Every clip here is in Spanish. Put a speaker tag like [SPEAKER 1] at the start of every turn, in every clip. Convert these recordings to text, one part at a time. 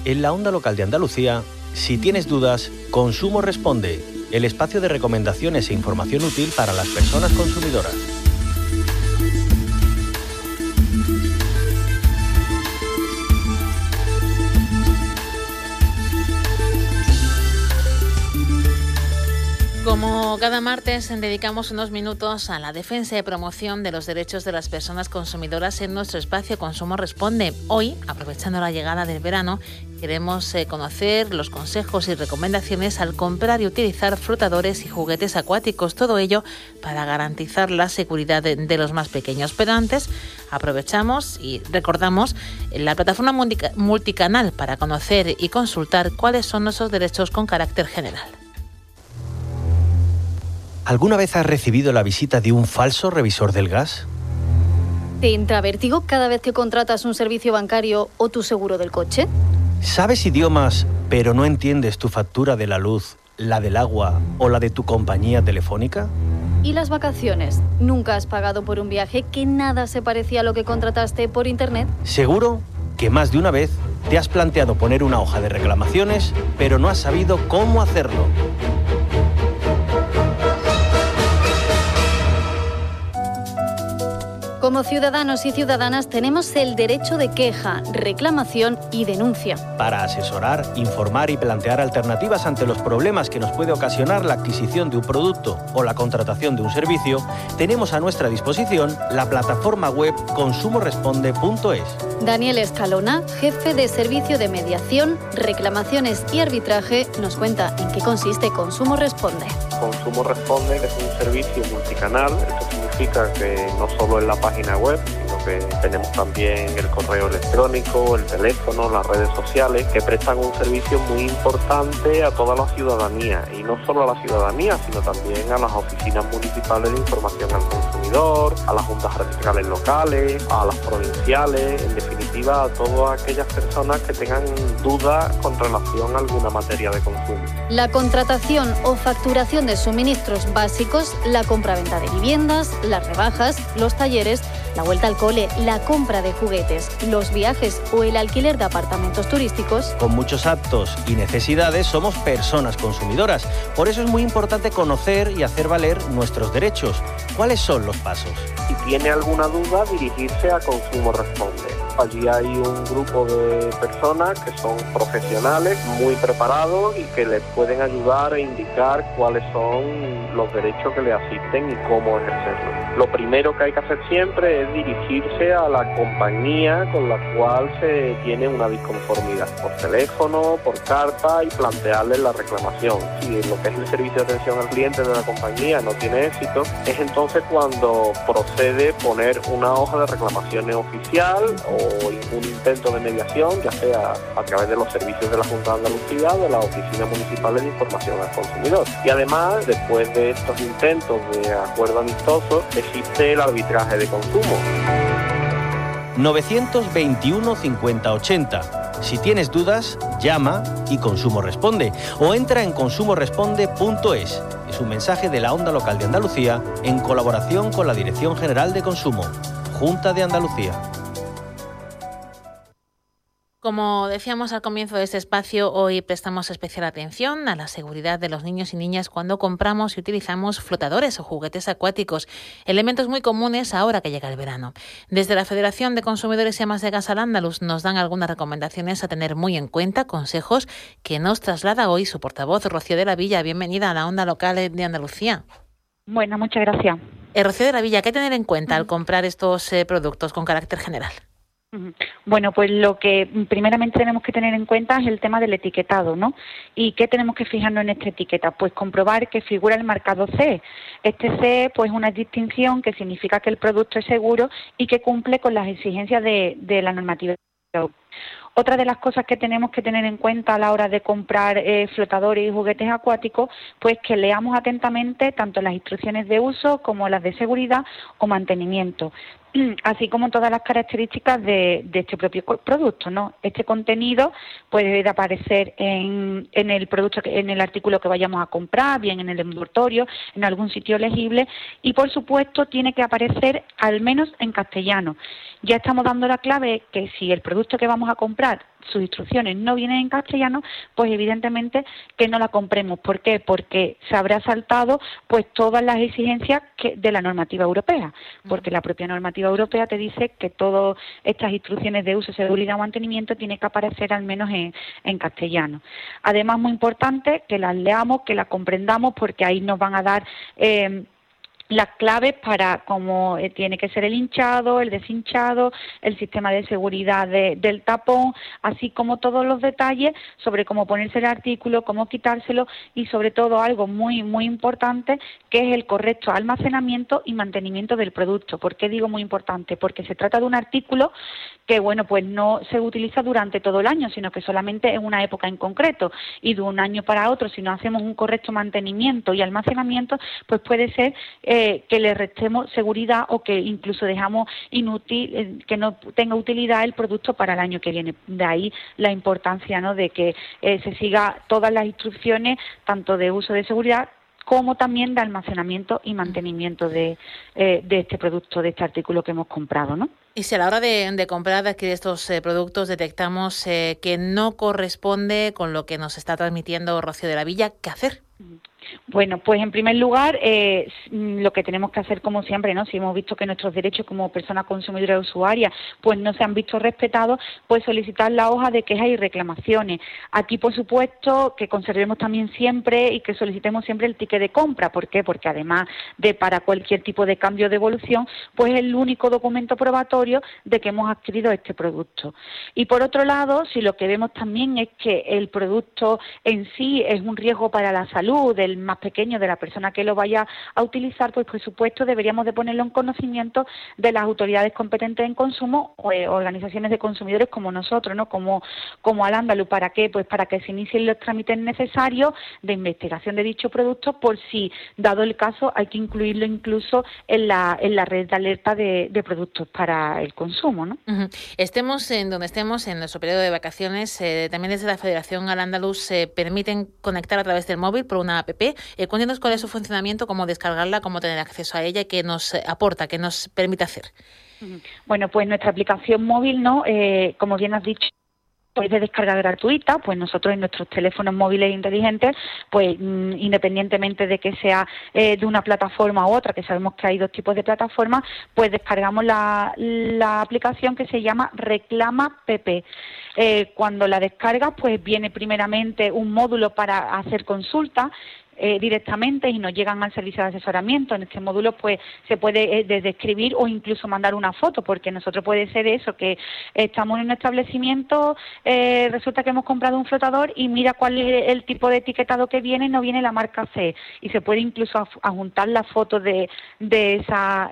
[SPEAKER 1] En la Onda Local de Andalucía, si tienes dudas, Consumo Responde, el espacio de recomendaciones e información útil para las personas consumidoras.
[SPEAKER 2] Como cada martes, dedicamos unos minutos a la defensa y promoción de los derechos de las personas consumidoras en nuestro espacio Consumo Responde. Hoy, aprovechando la llegada del verano, queremos conocer los consejos y recomendaciones al comprar y utilizar flotadores y juguetes acuáticos. Todo ello para garantizar la seguridad de los más pequeños. Pero antes, aprovechamos y recordamos la plataforma multicanal para conocer y consultar cuáles son nuestros derechos con carácter general.
[SPEAKER 1] ¿Alguna vez has recibido la visita de un falso revisor del gas?
[SPEAKER 3] ¿Te entra vértigo cada vez que contratas un servicio bancario o tu seguro del coche?
[SPEAKER 1] ¿Sabes idiomas, pero no entiendes tu factura de la luz, la del agua o la de tu compañía telefónica?
[SPEAKER 3] ¿Y las vacaciones? ¿Nunca has pagado por un viaje que nada se parecía a lo que contrataste por internet?
[SPEAKER 1] Seguro que más de una vez te has planteado poner una hoja de reclamaciones, pero no has sabido cómo hacerlo.
[SPEAKER 3] Como ciudadanos y ciudadanas tenemos el derecho de queja, reclamación y denuncia.
[SPEAKER 1] Para asesorar, informar y plantear alternativas ante los problemas que nos puede ocasionar la adquisición de un producto o la contratación de un servicio, tenemos a nuestra disposición la plataforma web consumoresponde.es.
[SPEAKER 3] Daniel Escalona, jefe de servicio de mediación, reclamaciones y arbitraje, nos cuenta en qué consiste Consumo Responde.
[SPEAKER 4] Consumo Responde es un servicio multicanal. Esto significa que no solo en la página web, sino que tenemos también el correo electrónico, el teléfono, las redes sociales, que prestan un servicio muy importante a toda la ciudadanía, y no solo a la ciudadanía, sino también a las oficinas municipales de información al consumidor, a las juntas regionales locales, a las provinciales, en definitiva a todas aquellas personas que tengan dudas con relación a alguna materia de consumo.
[SPEAKER 3] La contratación o facturación de suministros básicos, la compraventa de viviendas, las rebajas, los talleres, la vuelta al cole, la compra de juguetes, los viajes o el alquiler de apartamentos turísticos.
[SPEAKER 1] Con muchos actos y necesidades somos personas consumidoras. Por eso es muy importante conocer y hacer valer nuestros derechos. ¿Cuáles son los pasos?
[SPEAKER 4] Si tiene alguna duda, dirigirse a Consumo Responde. Allí hay un grupo de personas que son profesionales, muy preparados y que les pueden ayudar a indicar cuáles son los derechos que le asisten y cómo ejercerlos. Lo primero que hay que hacer siempre es dirigirse a la compañía con la cual se tiene una disconformidad, por teléfono, por carta, y plantearles la reclamación. Si lo que es el servicio de atención al cliente de la compañía no tiene éxito, es entonces cuando procede poner una hoja de reclamaciones oficial o un intento de mediación, ya sea a través de los servicios de la Junta de Andalucía o de las oficinas municipales de información al consumidor. Y además, después de estos intentos de acuerdo amistoso, existe el arbitraje de consumo.
[SPEAKER 1] 921 50 80. Si tienes dudas, llama y Consumo Responde o entra en consumoresponde.es. Es un mensaje de la Onda Local de Andalucía en colaboración con la Dirección General de Consumo, Junta de Andalucía.
[SPEAKER 2] Como decíamos al comienzo de este espacio, hoy prestamos especial atención a la seguridad de los niños y niñas cuando compramos y utilizamos flotadores o juguetes acuáticos, elementos muy comunes ahora que llega el verano. Desde la Federación de Consumidores y Amas de Casa Al-Ándalus nos dan algunas recomendaciones a tener muy en cuenta, consejos que nos traslada hoy su portavoz, Rocío de la Villa. Bienvenida a la Onda Local de Andalucía.
[SPEAKER 5] Bueno, muchas gracias.
[SPEAKER 2] Rocío de la Villa, ¿qué tener en cuenta al comprar estos productos con carácter general?
[SPEAKER 5] Bueno, pues lo que primeramente tenemos que tener en cuenta es el tema del etiquetado, ¿no? ¿Y qué tenemos que fijarnos en esta etiqueta? Pues comprobar que figura el marcado CE. Este CE, pues una distinción que significa que el producto es seguro y que cumple con las exigencias de la normativa. Otra de las cosas que tenemos que tener en cuenta a la hora de comprar flotadores y juguetes acuáticos, pues que leamos atentamente tanto las instrucciones de uso como las de seguridad o mantenimiento, así como todas las características de este propio producto, ¿no? Este contenido puede aparecer en el producto, en el artículo que vayamos a comprar, bien en el envoltorio, en algún sitio legible, y por supuesto tiene que aparecer al menos en castellano. Ya estamos dando la clave que si el producto que vamos a comprar comprar, sus instrucciones no vienen en castellano, pues evidentemente que no la compremos. ¿Por qué? Porque se habrá saltado pues todas las exigencias de la normativa europea, porque la propia normativa europea te dice que todas estas instrucciones de uso, seguridad o mantenimiento tienen que aparecer al menos en castellano. Además, muy importante que las leamos, que las comprendamos, porque ahí nos van a dar las claves para cómo tiene que ser el hinchado, el deshinchado, el sistema de seguridad del tapón, así como todos los detalles sobre cómo ponerse el artículo, cómo quitárselo y sobre todo algo muy muy importante, que es el correcto almacenamiento y mantenimiento del producto. ¿Por qué digo muy importante? Porque se trata de un artículo que pues no se utiliza durante todo el año, sino que solamente en una época en concreto, y de un año para otro, si no hacemos un correcto mantenimiento y almacenamiento, pues puede ser que le restemos seguridad o que incluso dejamos inútil, que no tenga utilidad el producto para el año que viene. De ahí la importancia, ¿no?, de que se siga todas las instrucciones, tanto de uso de seguridad como también de almacenamiento y mantenimiento de este producto, de este artículo que hemos comprado, ¿no?
[SPEAKER 2] Y si a la hora de comprar, de adquirir estos productos, detectamos que no corresponde con lo que nos está transmitiendo Rocío de la Villa, ¿qué hacer?
[SPEAKER 5] Bueno, pues en primer lugar, lo que tenemos que hacer, como siempre, ¿no? Si hemos visto que nuestros derechos como persona consumidora y usuaria pues no se han visto respetados, pues solicitar la hoja de quejas y reclamaciones. Aquí, por supuesto, que conservemos también siempre y que solicitemos siempre el ticket de compra. ¿Por qué? Porque además de para cualquier tipo de cambio o devolución, pues es el único documento probatorio de que hemos adquirido este producto. Y por otro lado, si lo que vemos también es que el producto en sí es un riesgo para la salud del más pequeño, de la persona que lo vaya a utilizar, pues por supuesto deberíamos de ponerlo en conocimiento de las autoridades competentes en consumo o organizaciones de consumidores como nosotros, ¿no? Como Al-Ándalus. ¿Para qué? Pues para que se inicien los trámites necesarios de investigación de dicho producto, por si, dado el caso, hay que incluirlo incluso en la red de alerta de productos para el consumo, ¿no?
[SPEAKER 2] Uh-huh. Estemos en donde estemos, en nuestro periodo de vacaciones, también desde la Federación Al-Ándalus se permiten conectar a través del móvil por una app. Cuéntenos cuál es su funcionamiento, cómo descargarla, cómo tener acceso a ella y qué nos aporta, qué nos permite hacer.
[SPEAKER 5] Bueno, pues nuestra aplicación móvil, ¿no? Como bien has dicho, es de descarga gratuita. Pues nosotros en nuestros teléfonos móviles inteligentes, pues independientemente de que sea de una plataforma u otra, que sabemos que hay dos tipos de plataformas, pues descargamos la aplicación que se llama Reclama PP. Cuando la descargas, pues viene primeramente un módulo para hacer consultas directamente y nos llegan al servicio de asesoramiento. En este módulo pues se puede desde escribir o incluso mandar una foto, porque nosotros puede ser eso, que estamos en un establecimiento, resulta que hemos comprado un flotador y mira cuál es el tipo de etiquetado que viene, no viene la marca C, y se puede incluso adjuntar la foto de esa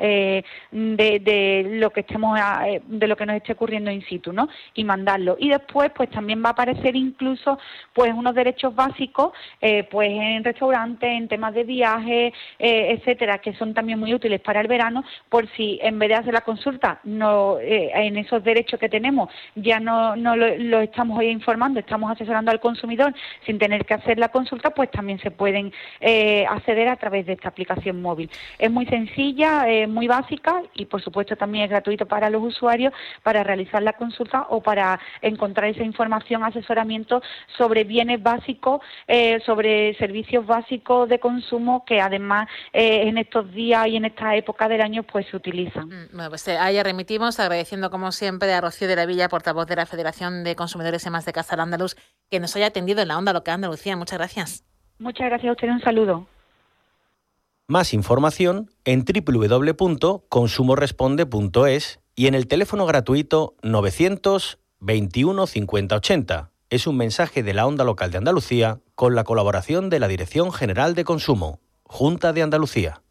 [SPEAKER 5] de lo que estemos de lo que nos esté ocurriendo in situ, ¿no? Y mandarlo. Y después pues también va a aparecer incluso pues unos derechos básicos pues en restaurantes, en temas de viaje, etcétera, que son también muy útiles para el verano, por si en vez de hacer la consulta no en esos derechos que tenemos ya no lo estamos hoy informando, estamos asesorando al consumidor sin tener que hacer la consulta, pues también se pueden acceder a través de esta aplicación móvil. Es muy sencilla, muy básica y por supuesto también es gratuito para los usuarios para realizar la consulta o para encontrar esa información, asesoramiento sobre bienes básicos, sobre servicios básicos de consumo que además en estos días y en esta época del año pues se utilizan.
[SPEAKER 2] Bueno, pues ahí remitimos agradeciendo como siempre a Rocío de la Villa, portavoz de la Federación de Consumidores Emas de Casa Al-Ándalus, que nos haya atendido en la Onda Local Andalucía. Muchas gracias.
[SPEAKER 5] Muchas gracias a usted, un saludo.
[SPEAKER 1] Más información en www.consumoresponde.es y en el teléfono gratuito 900 21 50 80. Es un mensaje de la Onda Local de Andalucía con la colaboración de la Dirección General de Consumo, Junta de Andalucía.